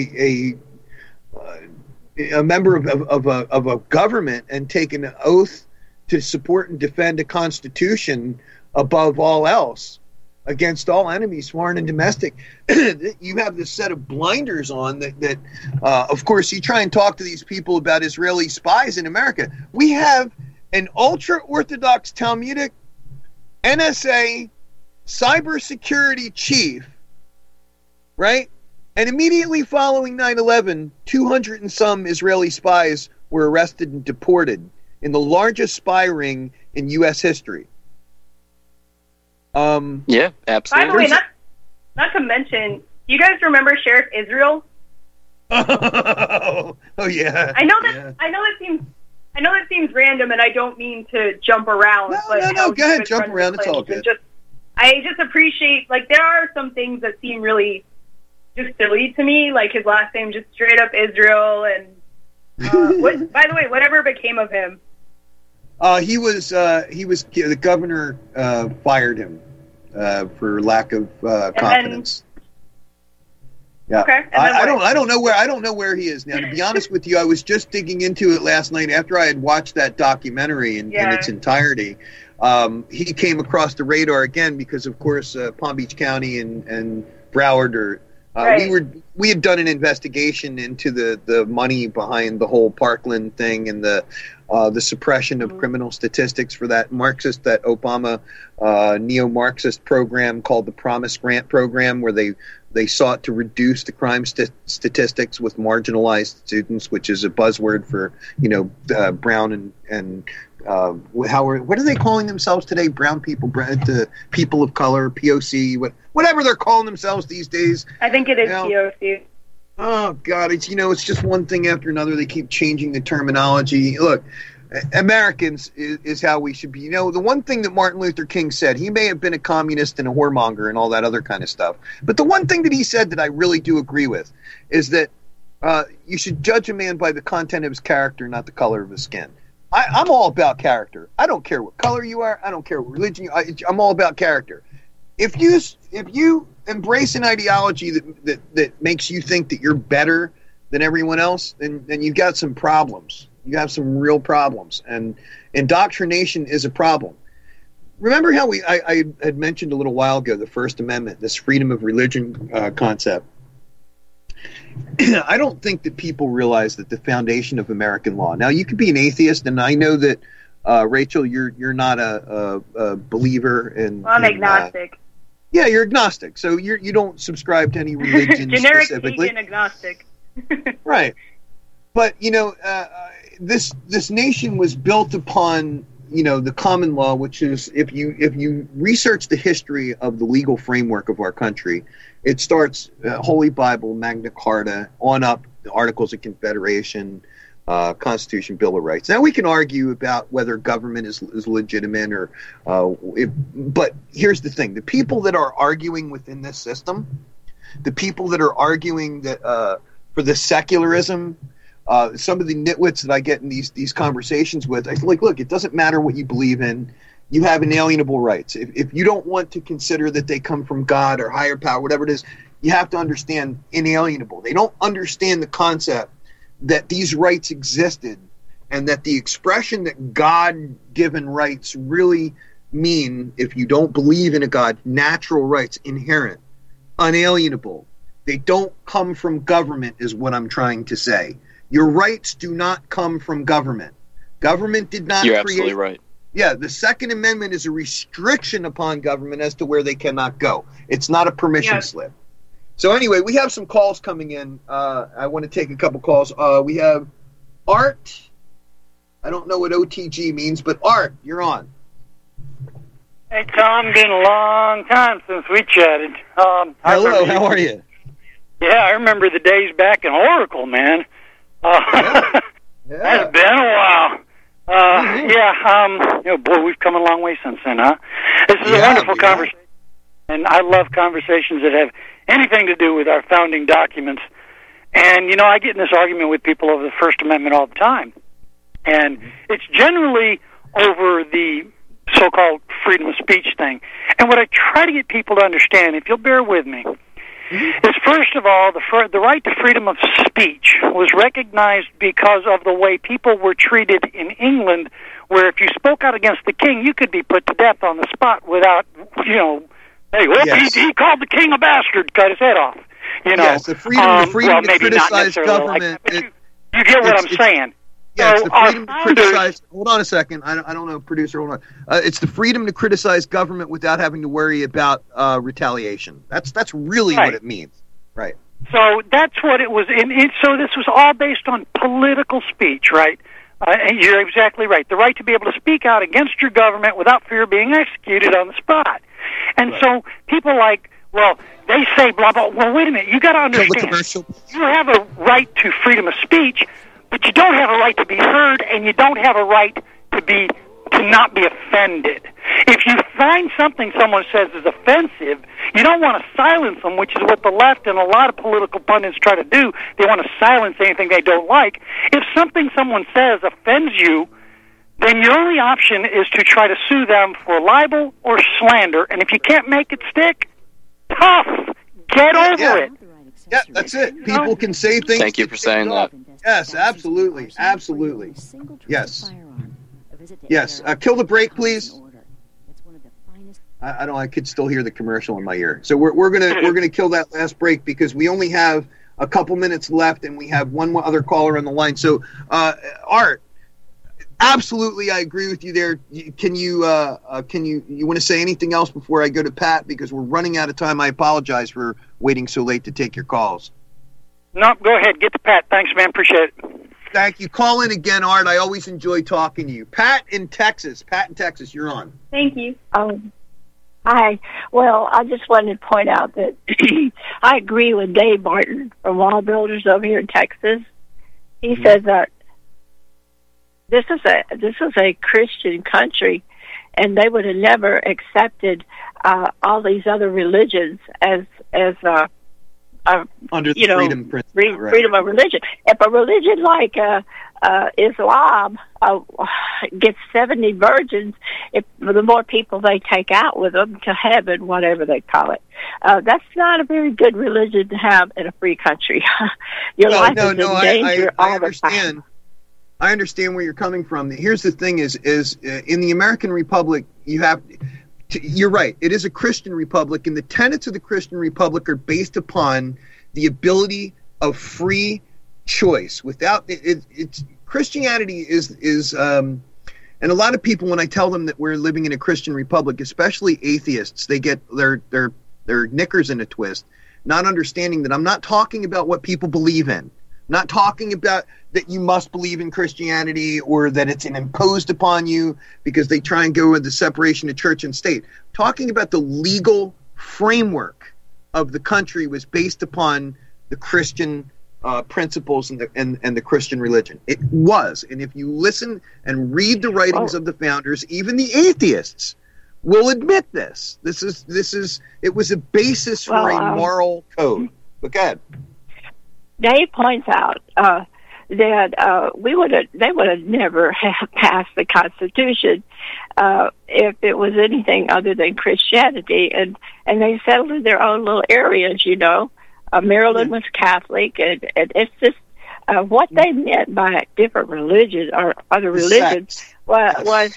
member of a government and take an oath to support and defend a constitution above all else against all enemies, foreign and domestic? You have this set of blinders on that of course, you try and talk to these people about Israeli spies in America. We have an ultra-Orthodox Talmudic NSA cybersecurity chief, right? And immediately following 9/11, 200 and some Israeli spies were arrested and deported in the largest spy ring in U.S. history. Yeah, absolutely. By the way, not to mention, you guys remember Sheriff Israel? Oh yeah. I know that seems random, and I don't mean to jump around. No, go ahead, jump around. It's all good. I just appreciate, like, there are some things that seem really just silly to me, like his last name, just straight up Israel, and by the way, whatever became of him. He was the governor fired him for lack of confidence. Yeah. Okay. I don't know where he is now. To be honest with you, I was just digging into it last night after I had watched that documentary in its entirety. He came across the radar again because, of course, Palm Beach County and Broward are. We had done an investigation into the money behind the whole Parkland thing and the suppression of criminal statistics for that Obama neo-Marxist program called the Promise Grant Program, where they sought to reduce the crime statistics with marginalized students, which is a buzzword for brown and what are they calling themselves today? Brown people, the people of color, POC, whatever they're calling themselves these days. I think it is POC. Oh God, it's just one thing after another. They keep changing the terminology. Look, Americans is how we should be. The one thing that Martin Luther King said, he may have been a communist and a whoremonger and all that other kind of stuff, but the one thing that he said that I really do agree with is that you should judge a man by the content of his character, not the color of his skin. I'm all about character. I don't care what color you are. I don't care what religion you are. I'm all about character. If you embrace an ideology that makes you think that you're better than everyone else, then you've got some problems. You have some real problems, and indoctrination is a problem. Remember how I had mentioned a little while ago the First Amendment, this freedom of religion concept. I don't think that people realize that the foundation of American law. Now, you could be an atheist, and I know that Rachel, you're not a believer in. Well, I'm agnostic. Yeah, you're agnostic, so you don't subscribe to any religion generic specifically. Generic agnostic. Right, but this nation was built upon the common law, which is if you research the history of the legal framework of our country, it starts Holy Bible, Magna Carta, on up, the Articles of Confederation, Constitution, Bill of Rights. Now we can argue about whether government is legitimate but here's the thing: the people that are arguing within this system, the people that are arguing that for the secularism. Some of the nitwits that I get in these conversations with, I feel like, look, it doesn't matter what you believe in. You have inalienable rights. If you don't want to consider that they come from God or higher power, whatever it is, you have to understand inalienable. They don't understand the concept that these rights existed and that the expression that God-given rights really mean, if you don't believe in a God, natural rights, inherent, unalienable. They don't come from government is what I'm trying to say. Your rights do not come from government. Government did not create. You're absolutely right. Yeah, the Second Amendment is a restriction upon government as to where they cannot go. It's not a permission slip. So anyway, we have some calls coming in. I want to take a couple calls. We have Art. I don't know what OTG means, but Art, you're on. Hey, Tom, been a long time since we chatted. Hello, how are you? Yeah, I remember the days back in Oracle, man. That's been a while. Boy, we've come a long way since then, huh? This is a wonderful conversation. and I love conversations that have anything to do with our founding documents. And, I get in this argument with people over the First Amendment all the time. And it's generally over the so-called freedom of speech thing. And what I try to get people to understand, if you'll bear with me, is first of all, the right to freedom of speech was recognized because of the way people were treated in England, where if you spoke out against the king, you could be put to death on the spot without, hey, Yes. he called the king a bastard, cut his head off. Yes, the freedom to criticize government. But you get what I'm saying. Yes, So the freedom to our founders- criticize. Hold on a second. I don't know, producer. Hold on. It's the freedom to criticize government without having to worry about retaliation. That's really Right. what it means. Right. So that's what it was. So this was all based on political speech, right? And you're exactly right. The right to be able to speak out against your government without fear of being executed on the spot. And so people they say blah, blah. Well, wait a minute. You got to understand. You have a right to freedom of speech, but you don't have a right to be heard, and you don't have a right to not be offended. If you find something someone says is offensive, you don't want to silence them, which is what the left and a lot of political pundits try to do. They want to silence anything they don't like. If something someone says offends you, then your only option is to try to sue them for libel or slander. And if you can't make it stick, tough. Get over it. Yeah, that's it. People can say things. Thank you for saying that. Yes, absolutely. Absolutely. Yes. Yes. Kill the break, please. I could still hear the commercial in my ear. So we're gonna kill that last break because we only have a couple minutes left and we have one other caller on the line. So Art, absolutely, I agree with you there. Can you want to say anything else before I go to Pat, because we're running out of time? I apologize for waiting so late to take your calls. No, go ahead. Get to Pat. Thanks, man. Appreciate it. Thank you. Call in again, Art. I always enjoy talking to you. Pat in Texas, you're on. Thank you. Hi. Well, I just wanted to point out that I agree with Dave Martin from Wall Builders over here in Texas. He says that this is a Christian country, and they would have never accepted all these other religions as under the freedom principle, right. Freedom of religion. If a religion like Islam gets 70 virgins, the more people they take out with them to heaven, whatever they call it, that's not a very good religion to have in a free country. Your life is in danger all the time. I understand where you're coming from. Here's the thing: is in the American Republic, you're right. It is a Christian republic, and the tenets of the Christian republic are based upon the ability of free choice. Without it's Christianity is and a lot of people, when I tell them that we're living in a Christian republic, especially atheists, they get their knickers in a twist, not understanding that I'm not talking about what people believe in. Not talking about that you must believe in Christianity or that it's imposed upon you because they try and go with the separation of church and state. Talking about the legal framework of the country was based upon the Christian principles and the Christian religion. It was. And if you listen and read the writings of the founders, even the atheists will admit this. It was a basis for a moral code. But go ahead. Dave points out that they would have never have passed the Constitution if it was anything other than Christianity, and they settled in their own little areas. Maryland was Catholic, and it's just what they meant by different religions or other religions was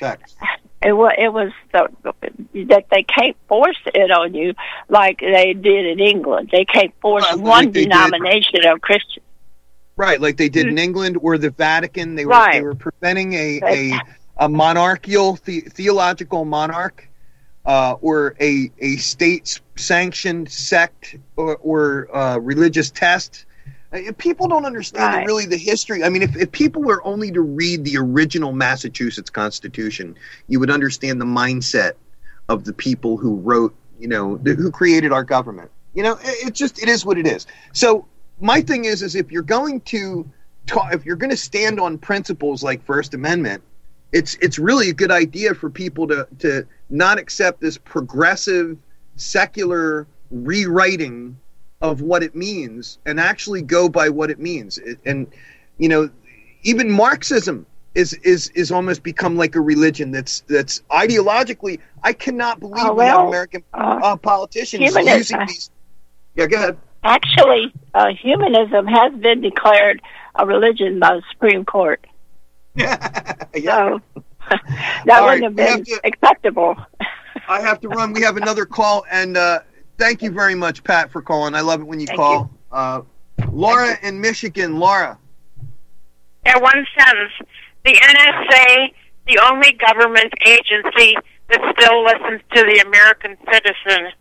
that they can't force it on you like they did in England. They can't force one denomination of Christian. Right, like they did in England or the Vatican. They were preventing a monarchical theological monarch or a state-sanctioned sect or religious test. People don't understand really the history. I mean, if people were only to read the original Massachusetts Constitution, you would understand the mindset of the people who wrote, who created our government. It is what it is. So my thing is if you're going to stand on principles like First Amendment, it's really a good idea for people to not accept this progressive secular rewriting of what it means and actually go by what it means. And, you know, even Marxism is almost become like a religion that's ideologically, I cannot believe we have American politicians using these. Yeah, go ahead. Actually, humanism has been declared a religion by the Supreme Court. Yeah. So that wouldn't have been acceptable. I have to run. We have another call, and thank you very much, Pat, for calling. I love it when you call. Laura in Michigan. Laura. Yeah, one sentence. The NSA, the only government agency that still listens to the American citizen.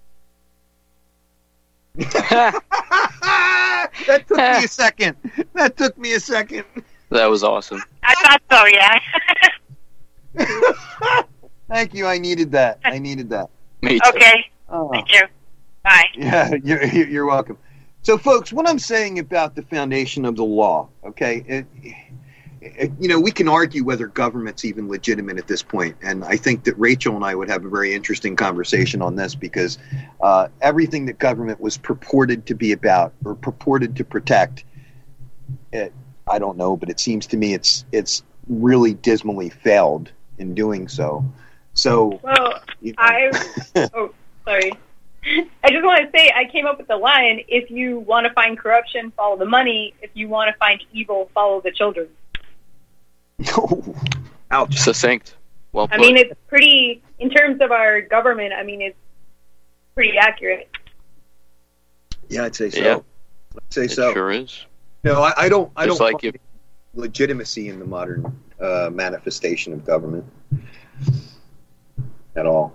That took me a second. That was awesome. I thought so, yeah. Thank you. I needed that. Me too. Okay. Thank you. Bye. Yeah, you're welcome. So, folks, what I'm saying about the foundation of the law, okay, you know, we can argue whether government's even legitimate at this point, and I think that Rachel and I would have a very interesting conversation on this because everything that government was purported to be about or purported to protect, I don't know, but it seems to me it's really dismally failed in doing so. So, well, you know. Sorry. I just want to say I came up with the line: if you want to find corruption, follow the money. If you want to find evil, follow the children. Ouch. Succinct. Well put. I mean, it's pretty, in terms of our government, I mean, it's pretty accurate. Yeah, I'd say so. Yeah. I'd say it so. Sure is. No, I don't like find legitimacy in the modern manifestation of government at all.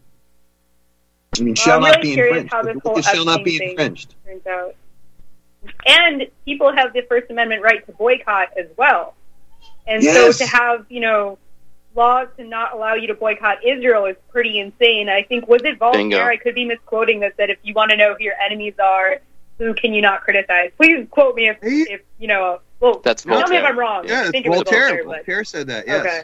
I mean, shall not be infringed. How this whole shall not be thing infringed. Turns out. And people have the First Amendment right to boycott as well. And so to have, you know, laws to not allow you to boycott Israel is pretty insane. I think, was it Voltaire? I could be misquoting, that said, if you want to know who your enemies are, who can you not criticize? Please quote me if you know. Well, that's tell Voltaire. me if I'm wrong. Yeah, I think it's Voltaire. It was Voltaire said that, yes. Okay.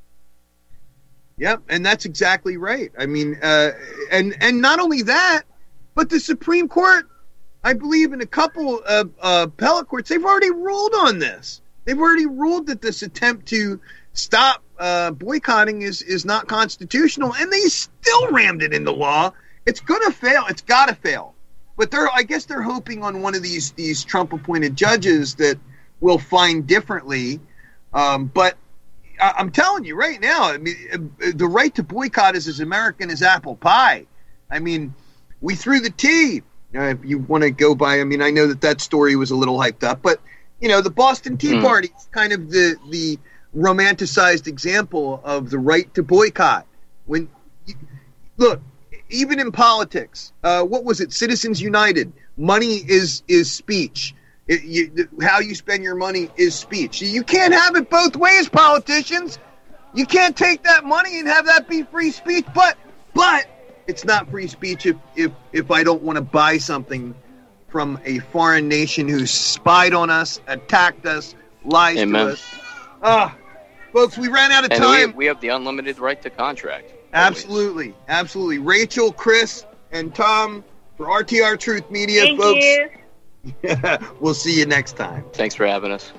Yep, and that's exactly right. I mean, and not only that, but the Supreme Court, I believe in a couple of appellate courts, they've already ruled on this. They've already ruled that this attempt to stop boycotting is not constitutional, and they still rammed it into law. It's going to fail. It's got to fail. But I guess they're hoping on one of these Trump-appointed judges that will find differently. But I'm telling you right now, I mean, the right to boycott is as American as apple pie. I mean, we threw the tea. If you want to go by, I mean, I know that story was a little hyped up, but you know, the Boston Tea Party is kind of the romanticized example of the right to boycott. Look, even in politics, what was it? Citizens United. Money is speech. How you spend your money is speech. You can't have it both ways, politicians. You can't take that money and have that be free speech. But it's not free speech if I don't want to buy something from a foreign nation who spied on us, attacked us, lies to us. Folks, we ran out of time. We have the unlimited right to contract. Absolutely. Absolutely. Rachel, Chris, and Tom for RTR Truth Media, Thank folks. you. We'll see you next time. Thanks for having us.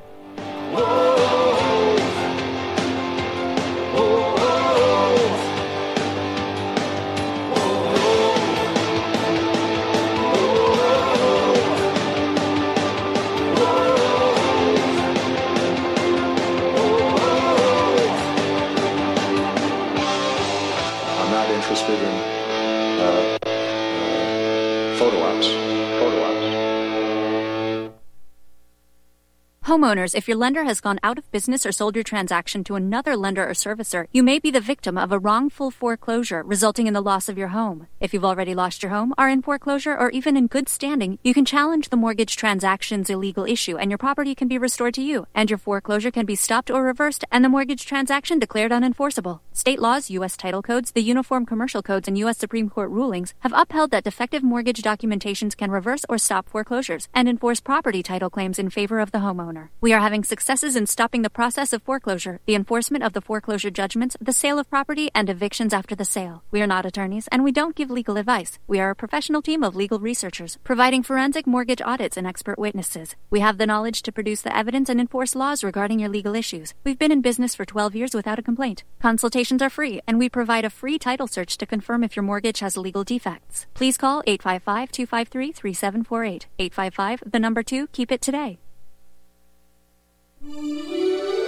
I'm not interested in photo ops. Homeowners, if your lender has gone out of business or sold your transaction to another lender or servicer, you may be the victim of a wrongful foreclosure, resulting in the loss of your home. If you've already lost your home, are in foreclosure, or even in good standing, you can challenge the mortgage transaction's illegal issue, and your property can be restored to you, and your foreclosure can be stopped or reversed, and the mortgage transaction declared unenforceable. State laws, U.S. title codes, the Uniform Commercial Codes, and U.S. Supreme Court rulings have upheld that defective mortgage documentations can reverse or stop foreclosures and enforce property title claims in favor of the homeowner. forever. We are having successes in stopping the process of foreclosure, the enforcement of the foreclosure judgments, the sale of property, and evictions after the sale. We are not attorneys, and we don't give legal advice. We are a professional team of legal researchers, providing forensic mortgage audits and expert witnesses. We have the knowledge to produce the evidence and enforce laws regarding your legal issues. We've been in business for 12 years without a complaint. Consultations are free, and we provide a free title search to confirm if your mortgage has legal defects. Please call 855-253-3748. 855, the number 2, keep it today.